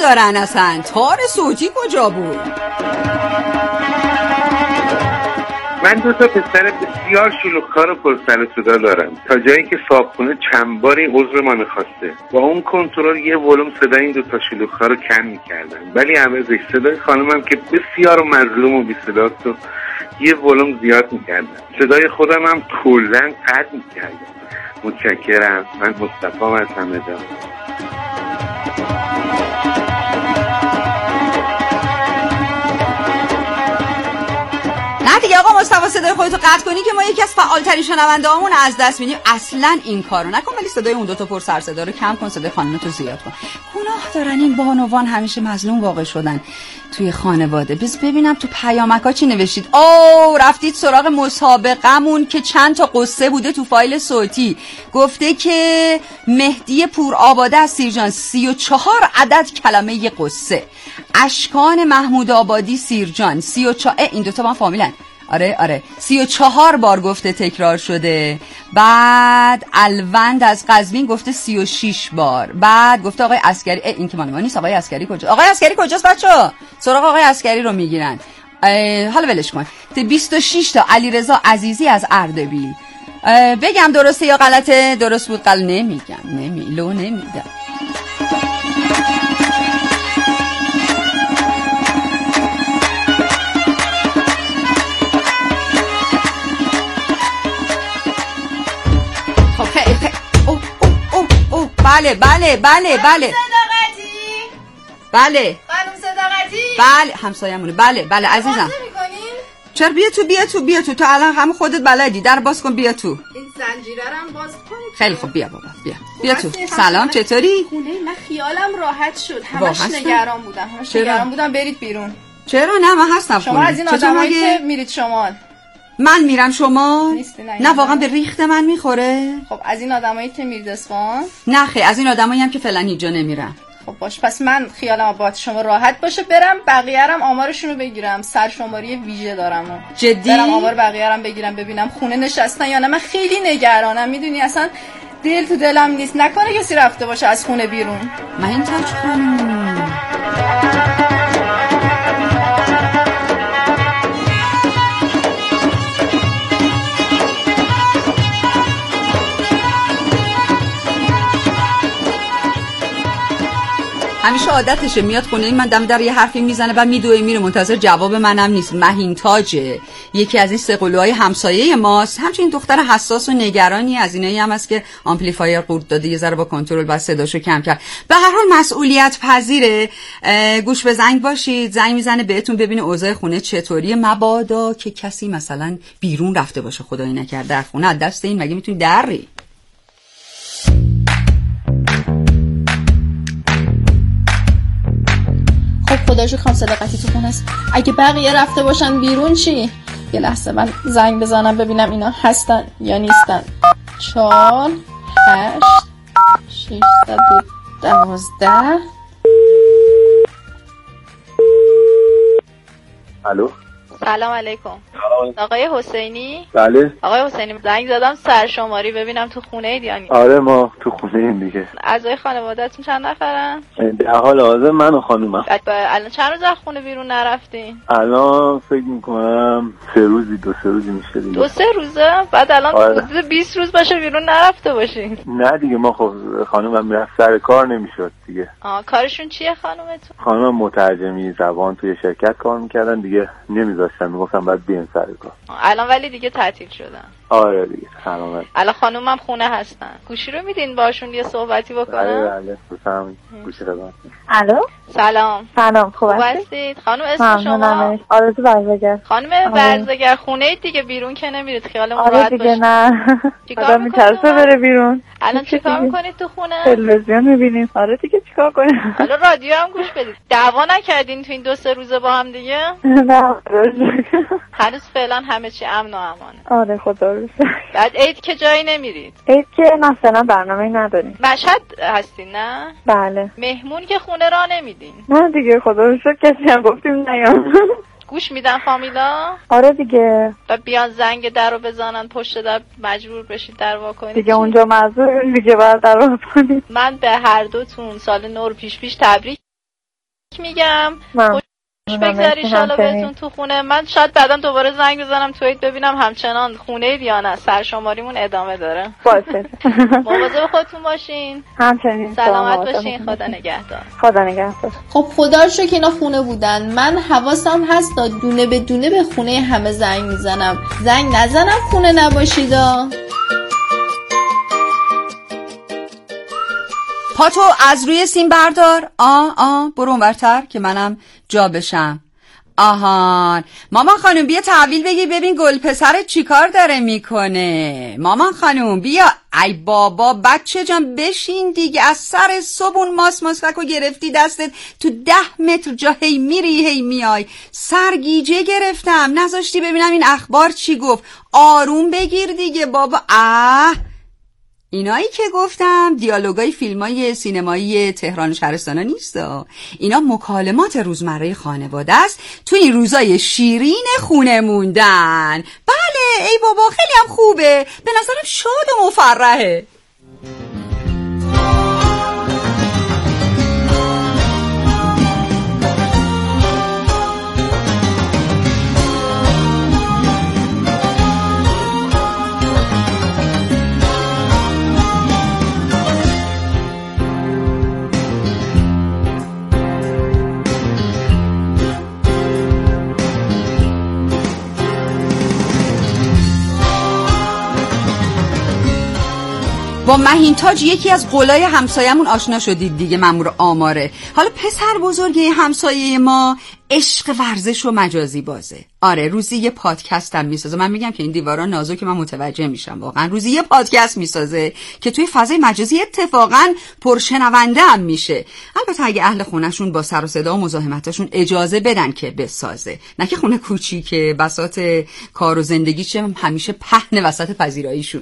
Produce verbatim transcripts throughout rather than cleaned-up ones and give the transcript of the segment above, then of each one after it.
دارن اصلا. تار صوتی کجا بود؟ من دو تا پسر بسیار شلوغ‌کار و پرسر و صدا دارم، تا جایی که صاحبخونه چند باری عذر منو خواسته. با اون کنترل یه ولوم صدای این دو تا شلوغ‌کار رو کم می‌کردم، ولی عوضش صدای خانمم که بسیار و مظلوم و بی‌صداست و یه ولوم زیاد می‌کردم. صدای خودم هم کلاً قطع می‌کردم. متشکرم. من مصطفی هستم. ادامه. نه دیگه آقا مصطفی صدای خودتو قطع کنی که ما یکی از فعال‌ترین شنونده‌هامون از دست میدیم. اصلا این کارو نکن، ولی صدای اون دو تا پر سر صدا رو کم کن، صدای خانمتو زیاد کن. گناه دارن این بانوان، همیشه مظلوم واقع شدن توی خانواده. بس ببینم تو پیامک‌ها چی نوشتید. او رفتید سراغ مسابقمون که چند تا قصه بوده تو فایل صوتی. گفته که مهدی پورآباده از سیرجان سی و چهار عدد کلمه ی قصه. اشکان محمود آبادی سیرجان سی و چهار. این دوتا من فامیلن. آره آره سی و چهار بار گفته تکرار شده. بعد الوند از قزوین گفته سی و شیش بار. بعد گفته آقای عسکری. این که مال ما نیست. آقای عسکری کجا؟ آقای عسکری کجاست بچه‌ها؟ سراغ آقای عسکری رو میگیرن. حالا ولش کن. بیست و شش تا علیرضا عزیزی از اردبیل. بگم درسته یا غلطه؟ درست بود. قل نمیگم. نمیلو نمیدم. بله بله بله بله بله خانم صداقتی بله همسایه‌مونه. بله بله عزیزم. چرا بیا تو بیا تو بیا تو تو الان هم خودت بلدی. در باز کن بیا تو. این زنجیره رو هم باز کن. خیلی خوب بیا بابا بیا بیا تو. سلام چطوری؟ خونه من خیالم راحت شد. همش نگران بودم. همش نگران بودم برید بیرون. چرا؟ نه من هستم. شما از این آدمایی که میرید شمال. من میرم شمال؟ نه, نه واقعا به ریخت من میخوره. خب از این آدمایی که میرید اصفهان؟ نه خیلی از این آدمایی هم که فعلا هیچ جا نمیرم. خب باش، پس من خیالم با شما راحت باشه برم بقیه رم آمارشون رو بگیرم. سرشماری ویژه دارم. جدی؟ برم آمار بقیه رم بگیرم ببینم خونه نشستن یا نه. من خیلی نگرانم میدونی، اصلا دل تو دلم نیست نکنه کسی رفته باشه از خونه بیرون. من این تاج خانم همیشه عادتشه میاد خونه من دم در یه حرفی میزنه و میدوه میره، منتظر جواب منم نیست. مهین تاجه، یکی از این سقلوهای همسایه ماست. همچنین دختر حساس و نگرانی از اینایی هم هست که آمپلیفایر قورت داده، یه ذره با کنترل بس صداشو کم کرد. به هر حال مسئولیت پذیره. گوش به زنگ باشید، زنگ میزنه بهتون ببینه اوضاع خونه چطوریه. مبادا که کسی مثلا بیرون رفته باشه، خدای نکرده در خونه از دست این مگه میتونی دری؟ خداشو خانم صداقتی تو خونه است. اگه بقیه رفته باشن بیرون چی؟ یه لحظه من زنگ بزنم ببینم اینا هستن یا نیستن. چهار هشت ششصد و دوازده. الو سلام علیکم. آقای حسینی؟ بله. آقای حسینی زنگ زدم سرشماری ببینم تو خونه اید یا نیست. آره ما تو خونه ایم دیگه. اعضای خانواده‌تون چند نفرن؟ در حال حاضر من و خانومم. الان چند روز از خونه بیرون نرفتین؟ الان فکر میکنم سه روزی دو سه روزی میشه دیگه. دو سه روزه؟ بعد الان آره. حدود بیست روز باشه بیرون نرفته باشین. نه دیگه ما خب خانومم میرفت سر کار نمیشد دیگه. آه کارشون چیه خانومتون؟ خانومم مترجمی زبان توی شرکت کار میکردن دیگه، نمیذاشتن، میگفتن بعد بیان سر کار. الان ولی دیگه تعطیل شدن. آره دیگه سلامت. الان خانومم خونه هستن. گوشی رو میدین باشون یه صحبتی بکنم؟ بله بله بفرمایید. گوشی رو دادم. الو سلام. سلام خوب هستید؟ خانم اسم شما؟ آرزو برزگر. خانم برزگر خونه اید دیگه، بیرون که نمیرید خیالمون راحت باشه. آره دیگه نه. چیکار می‌کنید؟ بره بیرون. الان چیکار می‌کنید تو خونه؟ تلویزیون می‌بینیم. آره دیگه چیکار کنیم؟ حالا رادیو هم گوش بدید. دعوا نکردین تو این دو سه روزه با هم دیگه؟ نه. هنوز فعلا همه چی امن و امانه. آره خدا رو شکر. بعد عید که جایی نمیرید؟ عید که مثلا برنامه‌ای نداریم. مشهد هستین نه؟ بله. مهمون که خونه را نمیدین؟ نه دیگه خدا رو شکر کسی هم گفتیم نیام. گوش میدن فامیلا؟ آره دیگه. و بیان زنگ در رو بزنن پشت در مجبور بشید در وا کنید دیگه اونجا معذور دیگه بعد در وا کنید. من به هر دوتون سال نو رو پیش پیش تبریک میگم من خوش بگذاری شالا بهتون تو خونه. من شاید بعدا دوباره زنگ بزنم توییت ببینم همچنان خونه اید یا نه. سرشماریمون ادامه داره. باشه. مواظب خودتون باشین. همچنین. سلامت باشین. خدا نگهدار. خدا نگهدار. خب خدا رو شکر که اینا خونه بودن. من حواسم هست تا دونه به دونه به خونه همه زنگ میزنم. زنگ نزنم خونه نباشیدا. پاتو از روی سیم بردار. آ آ برو اونورتر که منم جا بشم. آهان مامان خانوم بیا تحویل بگیر ببین گل پسرت چی کار داره میکنه. مامان خانوم بیا. ای بابا بچه جان بشین دیگه. از سر صبحون ماس ماسکو گرفتی دستت تو ده متر جا هی میری هی میای. سرگیجه گرفتم نذاشتی ببینم این اخبار چی گفت. آروم بگیر دیگه بابا. اه اینایی که گفتم دیالوگای فیلمای سینمایی تهران و شهرستانا نیست. اینا مکالمات روزمره خانواده است تو این روزای شیرین خونه موندن. بله ای بابا خیلی هم خوبه. به نظرم شاد و مفرحه. با مهینتاج یکی از قلای همسایمون آشنا شدید دیگه. مأمور آماره. حالا پسر بزرگی همسایه ما عشق ورزش و مجازی بازه. آره روزی یه پادکست هم میسازه. من میگم که این دیوارا نازک من متوجه میشم. واقعا روزی یه پادکست میسازه که توی فضای مجازی اتفاقا پرشنونده هم میشه. البته اگه اهل خونهشون با سر و صدا و مزاحمتاشون اجازه بدن که بسازه. نه که خونه کوچیکه بساط کار و زندگیشه همیشه پهن وسط پذیراییشون.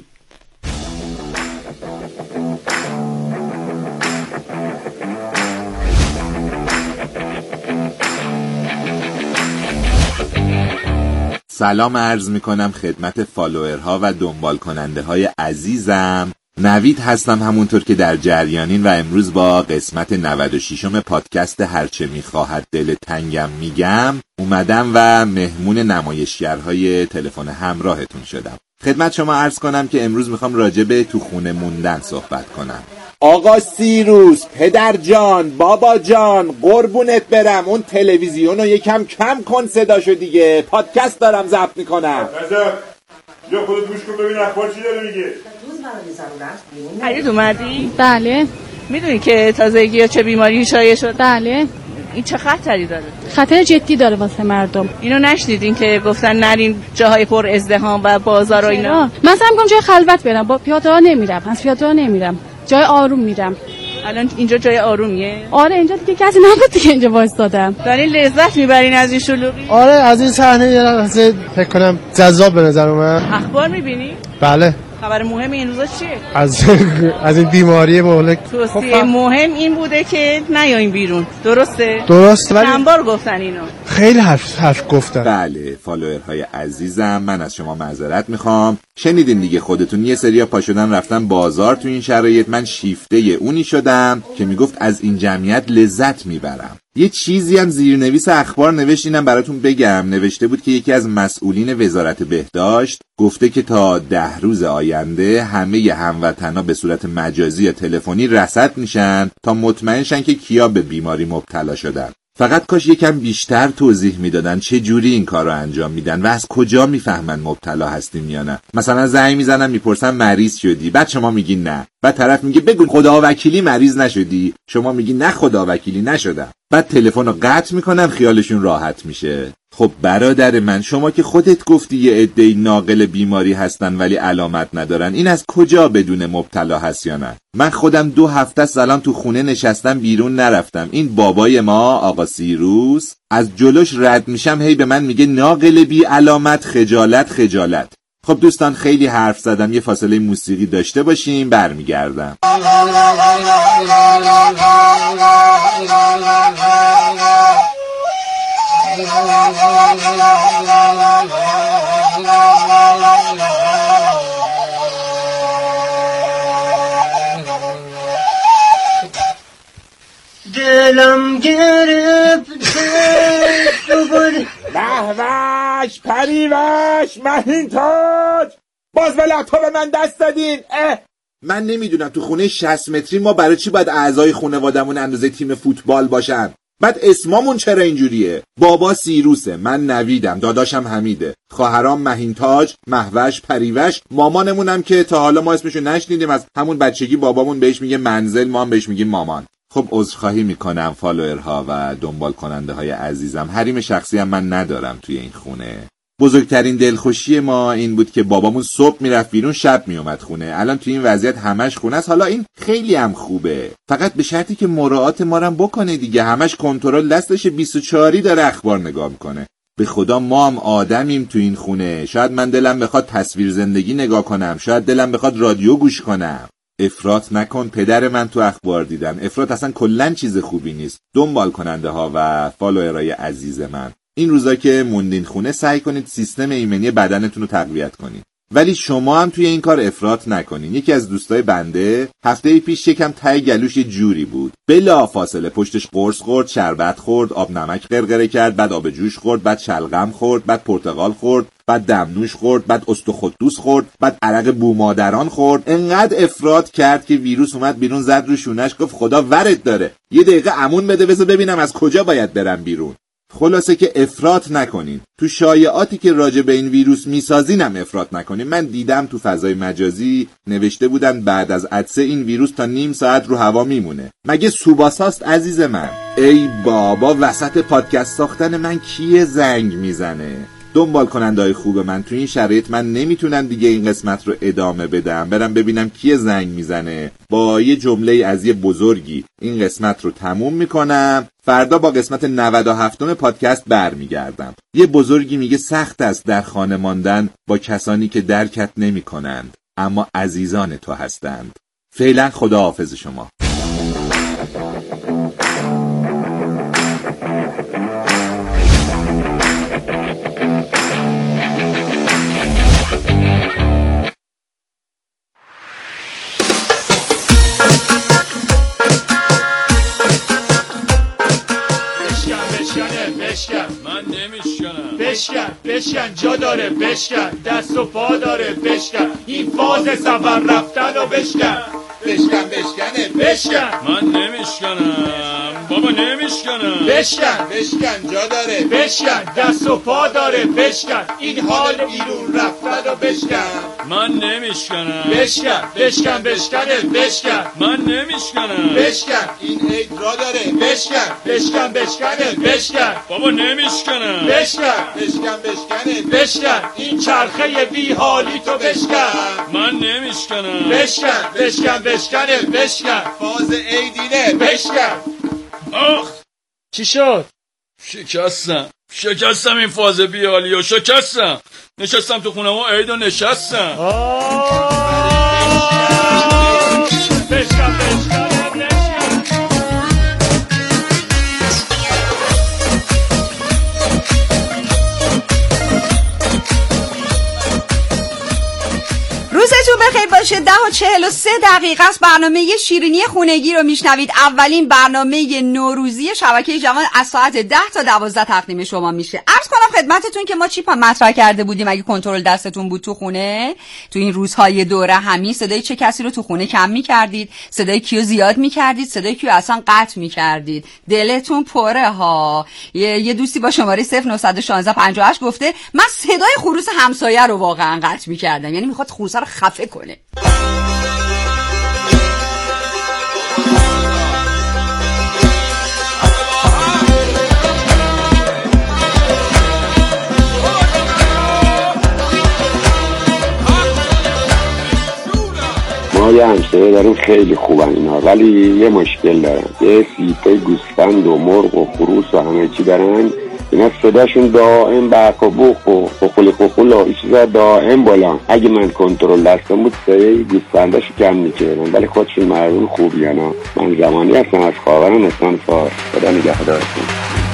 سلام عرض میکنم خدمت فالوورها و دنبال کننده های عزیزم. نوید هستم همونطور که در جریانین و امروز با قسمت نود و ششم پادکست هرچه میخواهد دل تنگم میگم اومدم و مهمون نمایشگرهای تلفن همراهتون شدم. خدمت شما عرض کنم که امروز میخوام راجع به تو خونه موندن صحبت کنم. آقا سیروس، پدر جان، بابا جان، قربونت برم اون تلویزیون رو یکم کم کن صداشو دیگه. پادکست دارم ضبط میکنم. نظر یا خودت گوش کن ببین اخبار چی داره میگه. پرید اومدی؟ بله. میدونی که تازگی چه بیماری شایع شد؟ بله. این چه خطری داره؟ خطر جدی داره واسه مردم. اینو نشنیدین که گفتن نرین جاهای پر ازدحام و بازار و اینا؟ من سعی می‌کنم جای خلوت برم. با پیاده‌ها نمیرم. از پیاده‌ها نمیرم. جای آروم میرم. الان اینجا جای آرومیه؟ آره اینجا دیگه کسی نبود دیگه اینجا وایسادم. دارین لذت میبرین از این شلوغی؟ آره از این صحنه یه لحظه فکر کنم جذاب به نظر اومد. اخبار میبینی؟ بله. خبر مهم این روزا چیه؟ از از این بیماری مهلک. توصیه مهم این بوده که نیاین بیرون. درسته؟ درست. ولی چند بار گفتن اینو؟ خیلی حرف حرف گفتن. بله فالوورهای عزیزم من از شما معذرت میخوام. شنیدین دیگه خودتون یه سریا پا شدن رفتن بازار تو این شرایط. من شیفته اونی شدم که میگفت از این جمعیت لذت میبرم. یه چیزی هم زیرنویس اخبار نوشت اینم براتون بگم. نوشته بود که یکی از مسئولین وزارت بهداشت گفته که تا ده روز آینده همه هموطنا به صورت مجازی یا تلفنی رصد میشن تا مطمئن شن که کیا به بیماری مبتلا شدن. فقط کاش یکم بیشتر توضیح میدادن چه جوری این کار رو انجام میدن و از کجا میفهمن مبتلا هستیم یا نه. مثلا زنگ میزنن میپرسن مریض شدی، بعد شما میگی نه، بعد طرف میگه بگو خدا وکیلی مریض نشدی، شما میگی نه خدا وکیلی نشدم، بعد تلفن رو قطع میکنن خیالشون راحت میشه. خب برادر من شما که خودت گفتی یه عده‌ای ناقل بیماری هستن ولی علامت ندارن، این از کجا بدون مبتلا هست یا نه؟ من خودم دو هفته الان تو خونه نشستم بیرون نرفتم. این بابای ما آقا سیروس از جلوش رد میشم هی به من میگه ناقل بی علامت، خجالت خجالت. خب دوستان خیلی حرف زدم، یه فاصله موسیقی داشته باشیم برمیگردم. دل دلم گرفته دوباره. وحوش پریوش مهین تاج، باز به لپتاپ من دست دادین. اه من نمیدونم تو خونه شصت متری ما برای چی باید اعضای خانوادمون اندازه تیم فوتبال باشن؟ بعد اسمامون چرا اینجوریه؟ بابا سیروسه، من نویدم، داداشم حمیده، خواهرام مهین تاج، مهوش، پریوش، مامانمونم که تا حالا ما اسمشو نشنیدیم، از همون بچگی بابامون بهش میگه منزل، ما هم بهش میگیم مامان. خب عذرخواهی میکنم فالوورها و دنبال کننده های عزیزم، حریم شخصی هم من ندارم توی این خونه. بزرگترین دلخوشی ما این بود که بابامون صبح میرفت بیرون، شب میومد خونه. الان توی این وضعیت همش خونه است. حالا این خیلی هم خوبه، فقط به شرطی که مراعات ما رو بکنه دیگه. همش کنترل دستش، بیست و چهار داره اخبار نگاه میکنه. به خدا ما هم آدمیم تو این خونه. شاید من دلم بخواد تصویر زندگی نگاه کنم، شاید دلم بخواد رادیو گوش کنم. افراط نکن، پدر من تو اخبار دیدم. افراط اصلا کلن چیز خوبی نیست. دنبال کننده ها و فالوورای عزیز من، این روزا که موندین خونه سعی کنید سیستم ایمنی بدنتون رو تقویت کنید، ولی شما هم توی این کار افراط نکنین. یکی از دوستای بنده هفته پیش یکم ته گلوش یه جوری بود، بلا فاصله پشتش قرص خورد، شربت خورد، آب نمک قرقره کرد، بعد آب جوش خورد، بعد شلغم خورد، بعد پرتقال خورد، بعد دمنوش خورد، بعد استخوان خورد، بعد عرق بومادران خورد. انقدر افراط کرد که ویروس اومد بیرون، زد رو شونش، گفت خدا ورد داره، یه دقیقه امون بده بذار ببینم از کجا باید برم بیرون. خلاصه که افراط نکنین. تو شایعاتی که راجع به این ویروس میسازین هم افراط نکنین. من دیدم تو فضای مجازی نوشته بودن بعد از عطسه این ویروس تا نیم ساعت رو هوا میمونه. مگه سوباساست عزیز من؟ ای بابا، وسط پادکست ساختن من کیه زنگ میزنه؟ دنبال کننده‌های خوب من، تو این شرایط من نمیتونم دیگه این قسمت رو ادامه بدم، برم ببینم کیه زنگ میزنه. با یه جمله از یه بزرگی این قسمت رو تموم میکنم. فردا با قسمت نود و هفتم پادکست برمیگردم. یه بزرگی میگه سخت است در خانه ماندن با کسانی که درکت نمیکنند اما عزیزان تو هستند. فعلا خداحافظ شما. من نمیشکنم. بشکن بشکن جا داره، بشکن دست و پا داره، بشکن این فاز سفر رفتن و بشکن بشکن بشکنه بشکن. من نمیشکنم بابا، نمیشکنم. بشکن بشکن جا داره، بشکن دست و پا داره، بشکن این حال بیرون رفتن و بشکن. من نمیشکنم. بشکن بشکن بشکنه بشکن. من نمیشکنم. بشکن این عید را داره، بشکن بشکن بشکنه بشکن. بابا نمیشکنم. بشکن بشکن بشکنه بشکن این چرخه بی حالی تو بشکن. من نمیشکنم. بشکن بشکن بشکنه بشکن. فاز عیدینه، بشکن. آخ چی شد؟ شکستم شکستم این فاز بیالی و شکستم. نشستم تو خونه ما عید و نشستم. بشکن بشکن روزتون بخیر باشه. ده و چهل و سه دقیقه است. برنامه شیرینی خونگی رو میشنوید. اولین برنامه نوروزی شبکه جوان از ساعت ده تا دوازده تقدیم شما میشه. عرض کنم خدمتتون که ما چی پا مطرح کرده بودیم اگه کنترل دستتون بود تو خونه، تو این روزهای دوره همی صدای چه کسی رو تو خونه کم میکردید، صدای کیو زیاد میکردید، صدای کیو اصلا قطع میکردید. دلتون پره ها. یه, یه دوستی با شماره صفر نه یک شش پنج هشت گفته من صدای خروس همسایه رو واقعا قطع میکردم، یعنی میخواد خروس رو خفه کنه. ما یه همسایه داریم خیلی خوبن اینا، ولی یه مشکل دارن. یه سیپه گوسفند و مرغ و خروس و همه چی دارن. اینا صداشون دائم برق و بوق و خخولی خخول و این چیزا دائم بالا. اگه من کنترل دستم بود صدای گوسفنداشو کم میکردم، ولی خودشون مردم خوبی هستن. من زمانی هستم از خاورم اسلام فار. خدا نگهدارتون.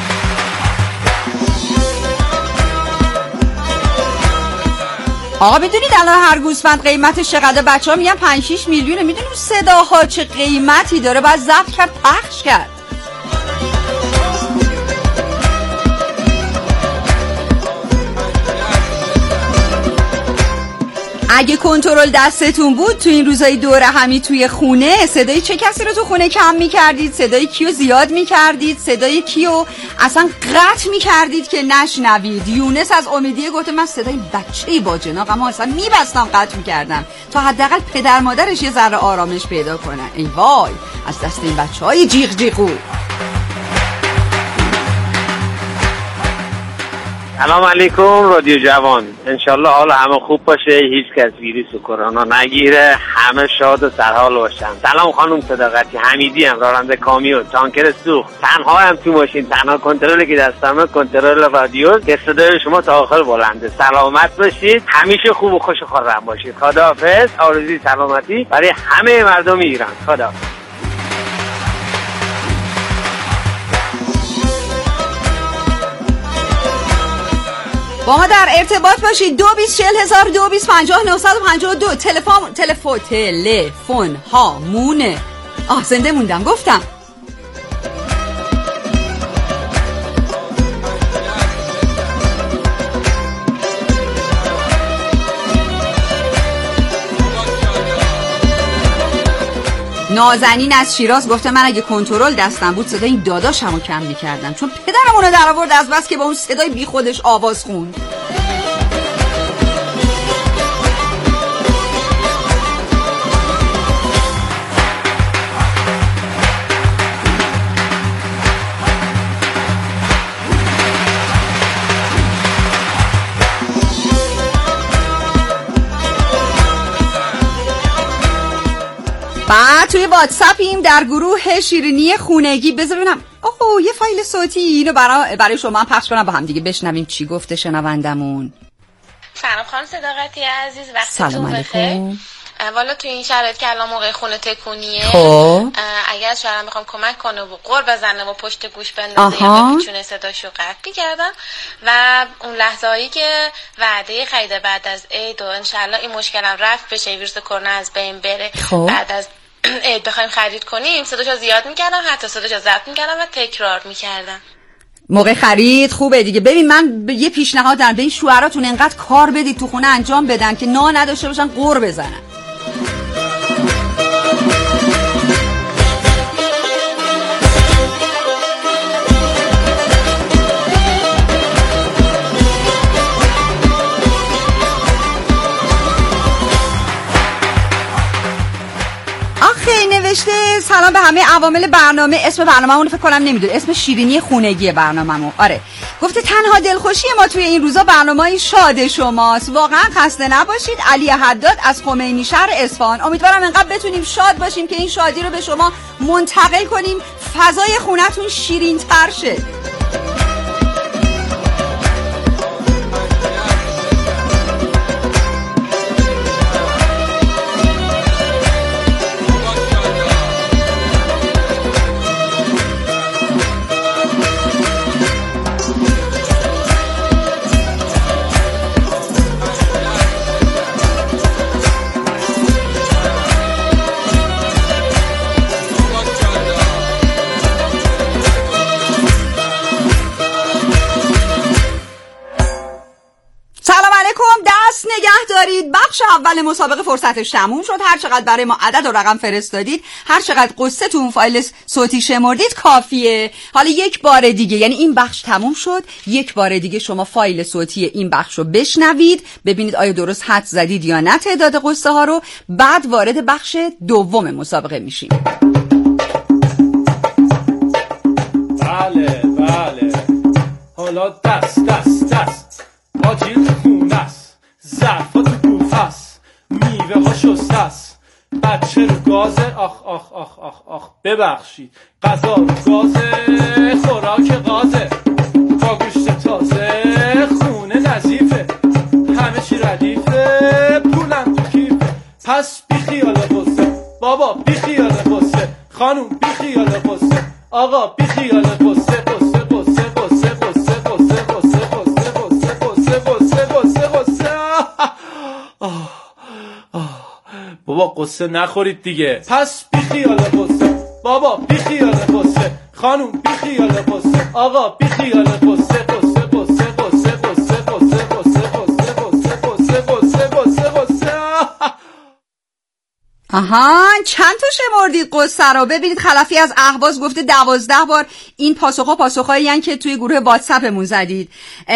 آقا میدونید الان هر گوسفند قیمتش چقدر؟ بچه ها میگن پنج شش میلیونه. میدونید صداها چه قیمتی داره؟ باید ضبط کرد پخش کرد. اگه کنترل دستتون بود تو این روزای دوره همی توی خونه صدای چه کسی رو تو خونه کم میکردید؟ صدای کیو زیاد میکردید؟ صدای کیو اصلا قطع میکردید که نشنوید؟ یونس از امیدیه گفته من صدای بچه‌ای با جناق اما اصلا میبستم قطع میکردم تا حداقل پدر مادرش یه ذره آرامش پیدا کنن. ای وای از دست این بچه‌های جیغ جیغو. سلام علیکم رادیو جوان، انشالله حال همه خوب باشه، هیچ کس ویروس و کرونا نگیره، همه شاد و سرحال باشن. سلام خانم صداقتی، حمیدی هم راننده کامیون، تانکر سوخت، تنها هم تو ماشین، تنها کنترلی که دستمه کنترل رادیو که صدای شما تا آخر بلنده. سلامت باشید، همیشه خوب و خوش و خرم باشید. خداحافظ، آرزوی سلامتی برای همه مردم ایران. خدا. با ما در ارتباط باشید. دو بیست چهل هزار دو بیست پنجاه نهصد و پنجاه و دو. تلفن تلفن تلفن ها مونه. آه زنده موندم گفتم. نازنین از شیراز گفته من اگه کنترل دستم بود صدای این داداشمو کم میکردم چون پدرمونو در آورد از بس که با اون صدای بی خودش آواز خوند. بعد توی واتساپیم در گروه شیرینی خونگی بذار ببینم. اوه یه فایل صوتی اینو برای برای شما پخش کنم با هم دیگه بشنویم چی گفته شنوندمون. سلام خانم صداقتی عزیز، وقتتون بخیر. والا توی این شرایط که الان موقع خونه تکونیه خب اگر شاید میخوام کمک کنه و قور بزنه و پشت گوش بندازه یا بپیچونه صداشو قطع می‌کردم و اون لحظه‌ای که وعده خرید بعد از عید و انشالله این مشکلم رفت بشه، ویروس کرونا از بین بره، خب. بعد از عید بخوایم خرید کنیم صداشو زیاد می‌کردم، حتی صداشو ضبط می‌کردم و تکرار می‌کردم. موقع خرید خوبه دیگه. ببین من ب... یه پیشنهاد دارم، به این شوهراتون انقدر کار بدید تو خونه انجام بدن که نا نداشته باشن قور بزنن. نوشته سلام به همه عوامل برنامه. اسم برنامه‌مون فکر کنم نمیدونه، اسم شیرینی خونگی برنامه‌مون. آره گفته تنها دلخوشی ما توی این روزا برنامه‌ای شاد شماست. واقعا خسته نباشید. علی حداد از خمینی شهر اصفهان. امیدوارم انقدر بتونیم شاد باشیم که این شادی رو به شما منتقل کنیم، فضای خونتون شیرین‌تر شه. دارید. بخش اول مسابقه فرصتش تموم شد. هر چقدر برای ما عدد و رقم فرستادید، هر چقدر قصه تو اون فایل صوتی شمردید کافیه. حالا یک بار دیگه، یعنی این بخش تموم شد، یک بار دیگه شما فایل صوتی این بخش رو بشنوید، ببینید آیا درست حد زدید یا نه تعداد قصه ها رو. بعد وارد بخش دوم مسابقه میشیم. بله بله، حالا دست دست دست آجیل خونه است، ظرفا تو بوفه است، میوه ها شسته است، بچه رو گازه، آخ آخ آخ آخ آخ ببخشید، غذا رو گازه، خوراک غازه، با گوشت تازه، خونه نظیفه، همه چی ردیفه، پولم تو کیفه، پس بی خیال قصه، بابا بی خیال قصه، خانوم بی خیال قصه، آقا بی خیال قصه، قصه قصه قصه قصه قصه قصه قصه قصه قصه قصه قصه قصه بابا قصه نخورید دیگه. پس بی خیال قصه، بابا بی خیال قصه، خانوم بی خیال قصه، آقا بی خیال قصه، قصه قصه قصه قصه قصه قصه قصه قصه قصه قصه قصه قصه آها، چند تا شمردید قصه رو؟ ببینید خلفی از اهواز گفته دوازده بار. این پاسخها پاسخهایی هستن که توی گروه واتساپمون زدید.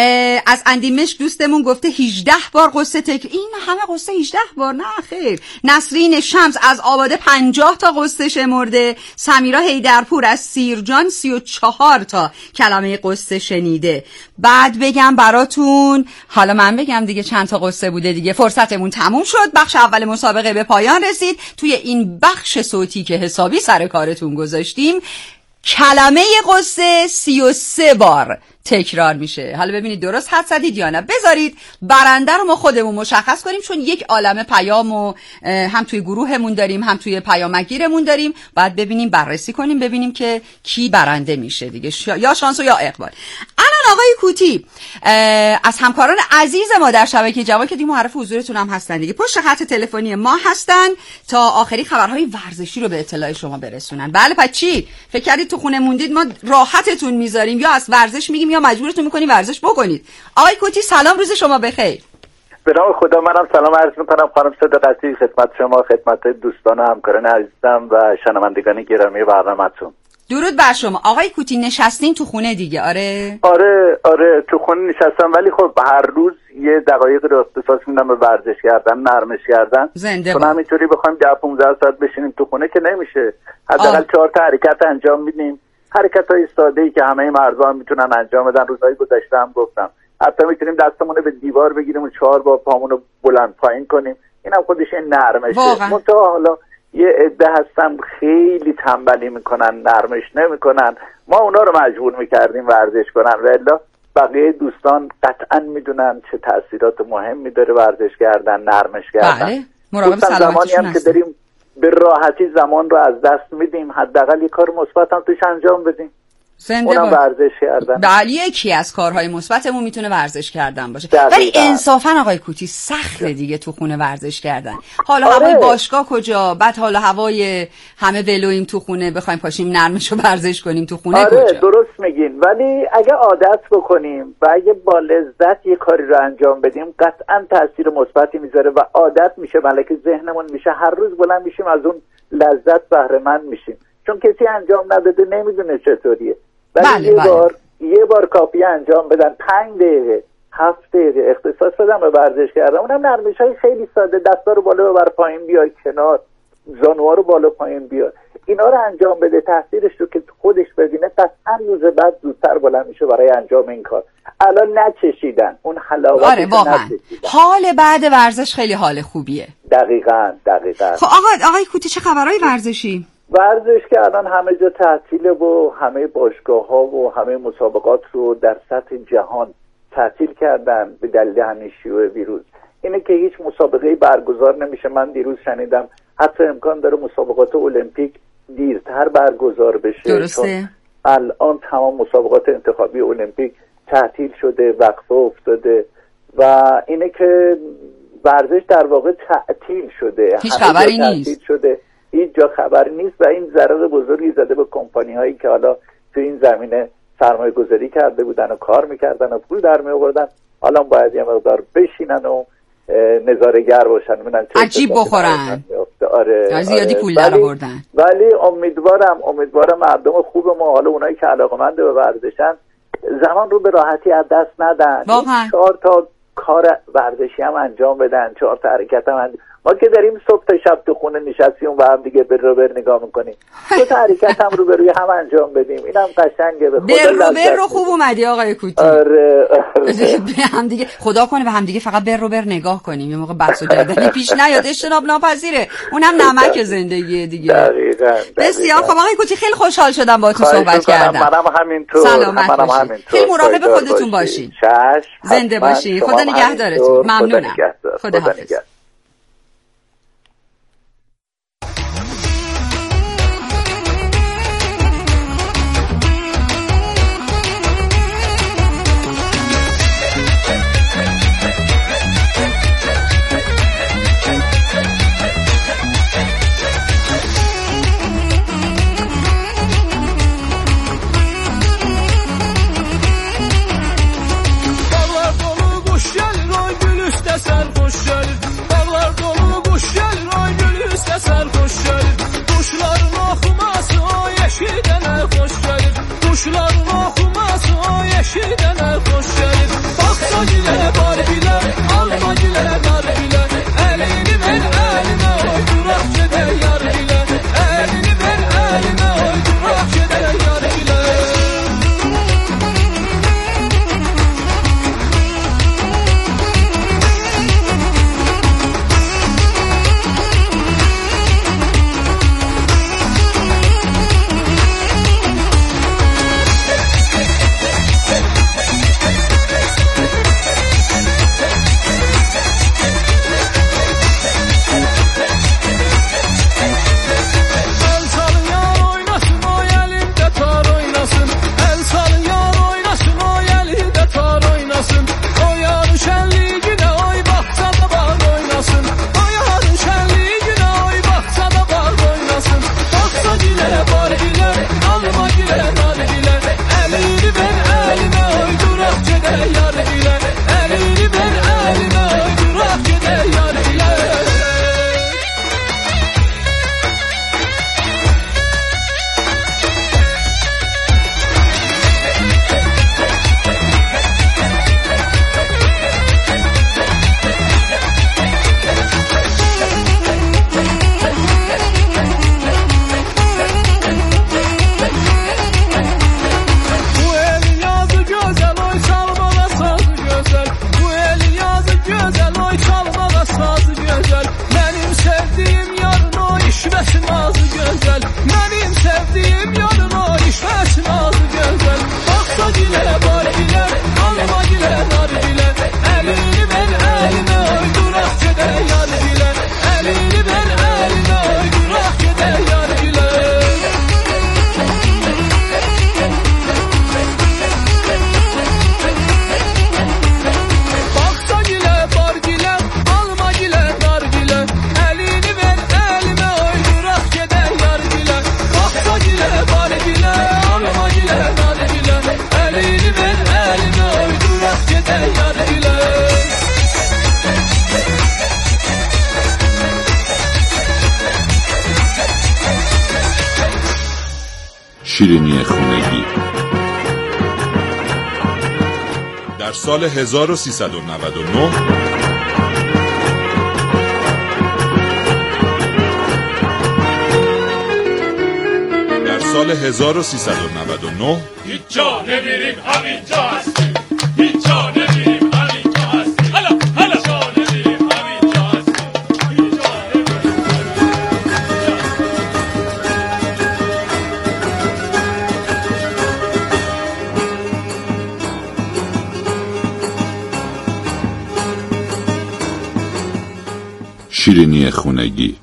از اندیمشک دوستمون گفته هجده بار قصه تکرار. این همه قصه هجده بار؟ نه خیر. نسرین شمس از آباده پنجاه تا قصه شمرده. سمیرا حیدرپور از سیرجان سی و چهار تا کلمه قصه شنیده. بعد بگم براتون، حالا من بگم دیگه چند تا قصه بوده دیگه. فرصتمون تموم شد. بخش اول مسابقه به پایان رسید. توی این بخش صوتی که حسابی سر کارتون گذاشتیم، کلمه قصه سی و سه بار تکرار میشه. حالا ببینید درست حد زدید یا نه. بذارید برنده رو ما خودمون مشخص کنیم، چون یک عالمه پیامو هم توی گروهمون داریم هم توی پیامگیرمون داریم. بعد ببینیم بررسی کنیم ببینیم که کی برنده میشه دیگه، یا شانس و یا اقبال. الان آقای کوتی از همکاران عزیز ما در شبکه جوان که دیگه معرف حضورتون هم هستن دیگه، پشت خط تلفنی ما هستن تا آخری خبرهای ورزشی رو به اطلاع شما برسونن. بله پس چی فکر کردید تو خونه موندید ما راحتتون میذاریم یا از ورزش میگیم یا مجبورتون میکنیم ورزش بکنید؟ آقای کوتی سلام، روز شما بخیر. به نام خدا، منم سلام عرض میکنم خانم صدقتی خدمت شما، خدمت دوستان و همکاران عزیزم و شنوندگان گرامی برنامه‌تون. درود بر شما. آقای کوتی نشستین تو خونه دیگه؟ آره آره آره تو خونه نشستم، ولی خب هر روز یه دقایق رو اختصاص میدم به ورزش کردن، نرمش کردن. زنده چون همینطوری بخوایم ده پانزده ساعت بشینیم تو خونه که نمیشه. حداقل چهار تا حرکت انجام میدیم، حرکت‌های ساده‌ای که همه مردان میتونن انجام بدن. روزهای گذشته هم گفتم حتی میتونیم دستمون رو به دیوار بگیریم و چهار بار پامون رو بلند پایین کنیم، اینم خودش نرمشه. منتها حالا یه عده هستن خیلی تنبلی میکنن، نرمش نمیکنن. ما اونا رو مجبور میکردیم ورزش کنن، ولی بقیه دوستان قطعا میدونن چه تاثیرات مهمی داره ورزش کردن، نرمش کردن. بله، مراقب سلامتیشون هم که داریم به راحتی زمان رو از دست میدیم، حداقل یه کار مثبت هم توش انجام بدیم. اونم ورزش کردن. بله، یکی از کارهای مثبتمون میتونه ورزش کردن باشه. ولی انصافا آقای کوتی سخته دیگه تو خونه ورزش کردن. حالا آره. هوای باشگاه کجا؟ بعد حالا هوای همه ولویم تو خونه، بخوایم پاشیم نرمشو ورزش کنیم تو خونه آره کجا؟ درست میگین. ولی اگه عادت بکنیم و اگه با لذت یه کاری رو انجام بدیم، قطعا تاثیر مثبتی میذاره و عادت میشه، ملکه ذهنمون میشه. هر روز بلند میشیم از اون لذت بهره مند میشیم، چون کسی انجام نداده نمیدونه چطوریه. ولی بله یه بله. بار یه بار کافی انجام بدن، پنج دقیقه هفت دقیقه اختصاص بدن به ورزش کردن. اونم نرمش های خیلی ساده، دستا رو بالا ببر پایین بیار کنار، زانوها رو بالا پایین بیار، اینا رو انجام بده. تاثیرش رو که خودش ببینه قطعا روز بعد زودتر بلند میشه برای انجام این کار. الان نچشیدن اون حلاوت. آره واقعا حال بعد ورزش خیلی حال خوبیه. دقیقاً دقیقاً. خب آقا آقای کوتی چه خبرهای ورزشی؟ ورزش که الان همه جا تعطیله و همه باشگاه ها و همه مسابقات رو در سطح جهان تعطیل کردن به دلیل همین شیوع ویروس. اینه که هیچ مسابقه برگزار نمیشه. من دیروز شنیدم حتی امکان داره مسابقات المپیک دیرتر برگزار بشه. درسته. الان تمام مسابقات انتخابی المپیک تعطیل شده، وقفه افتاده و اینه که ورزش در واقع تعطیل شده. هیچ خبری نیست. شده. هیچ جا خبر نیست و این ضرر بزرگی زده به کمپانی هایی که حالا تو این زمینه سرمایه گذاری کرده بودن و کار میکردن و پول در می آوردن. حالا باید یه مقدار بشینن و نظاره‌گر باشن، ببینن چه عجیب بخورن. آره زیادی پول در آوردن. ولی امیدوارم امیدوارم مردم خوب ما، حالا اونایی که علاقه‌مند به ورزشن، زمان رو به راحتی از دست ندن. واقعا چهار تا کار ورزشی هم انجام بدن، چهار تا حرکت هم انجام. ما که داریم صبح تا شب تو خونه نشستیم و هم دیگه بر رو بر نگاه میکنیم، دو تا حرکت هم رو بروی هم انجام بدیم، اینم قشنگه. به خدا بر رو بر رو خوب اومدی آقای کوتی. آره به هم دیگه خدا کنه و هم دیگه فقط بر رو بر نگاه کنیم، یه موقع بحث و جدلی پیش نیاد، اجتناب ناپذیره، اونم نمک زندگیه دیگه. دقیقاً. بسیار خب آقای کوتی، خیلی خوشحال شدم باهاتون صحبت کردم. منم همینطور. سلامت باشید. خیلی مراقب خودتون باشین. زنده باشین. خدا نگهدارتون. ممنونم. خدا حافظ. eşidənə xoş gəlir. Baxsa gilə, bar gilə, alma gilə, nar gilə. Əlini ver əlimə, oy duraq gedək yar gilə. Əlini ver əlimə, oy duraq gedək yar gilə. شیرینی خونگی در سال هزار و سیصد و نود و نه در سال هزار و سیصد و نود و نه هیچ جا نمیریم همینجا هستیم. هیچ جا نمیریم همینجا هستیم. هلا هلا جا نمیریم همینجا هستیم. هیچ جا شیرینی خونگی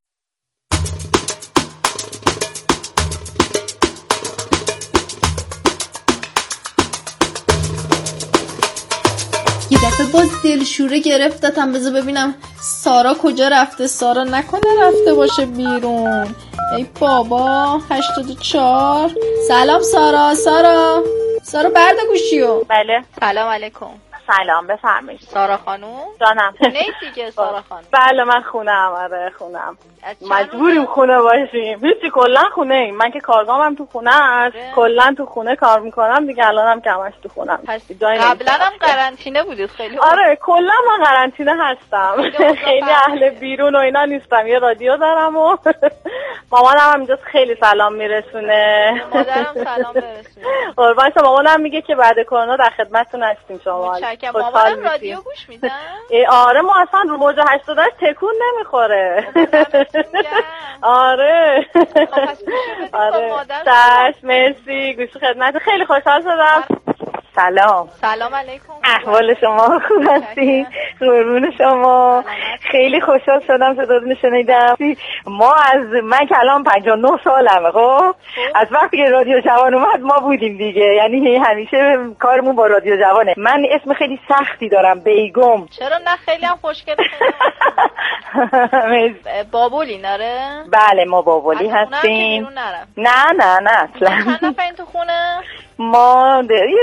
یه دفعه باز دلشوره گرفتتم. بذار ببینم سارا کجا رفته. سارا نکنه رفته باشه بیرون. ای بابا. هشتاد و چهار. سلام سارا. سارا سارا برده گوشیو. بله. سلام علیکم. سلام بفرمایید. سارا خانوم جانم. خونه دیگه سارا خانوم. بله من خونه‌ام. آره خونه‌ام. مجبوریم خونه باشیم. هیچی کلا خونه ایم. من که کارگاهم تو خونه است. کلا تو خونه کار میکنم دیگه. الانم که همش تو خونم. قبلا هم قرنطینه بودید خیلی. آره کلا من قرنطینه هستم. خیلی اهل بیرون و اینا نیستم. یه رادیو دارم و مامانم هم اینجا خیلی سلام میرسونه. مادرم سلام برسونه. قربان شما. مامانم میگه که بعد کرونا در خدمتتون هستیم شما. مامانم رادیو گوش میدن؟ آره ما اصلا رو موج هشتاد تکون نمیخوره. آره آره چشم مرسی. گوش خدمت. خیلی خوشحال شدم. سلام. سلام علیکم. احوال شما خوب هستی؟ قربون شما. خیلی خوشحال شدم صداتون شنیدم. ما از من که الان پنجاه و نه سالمه. خب از وقتی که رادیو جوان اومد ما بودیم دیگه. یعنی همیشه کارمون با رادیو جوانه. من اسم خیلی سختی دارم بیگم. چرا نه خیلی هم خوشگله. بابولی نره؟ بله ما بابولی هستیم. نه نه نه اصلا. چند نفرین تو خونه؟ ما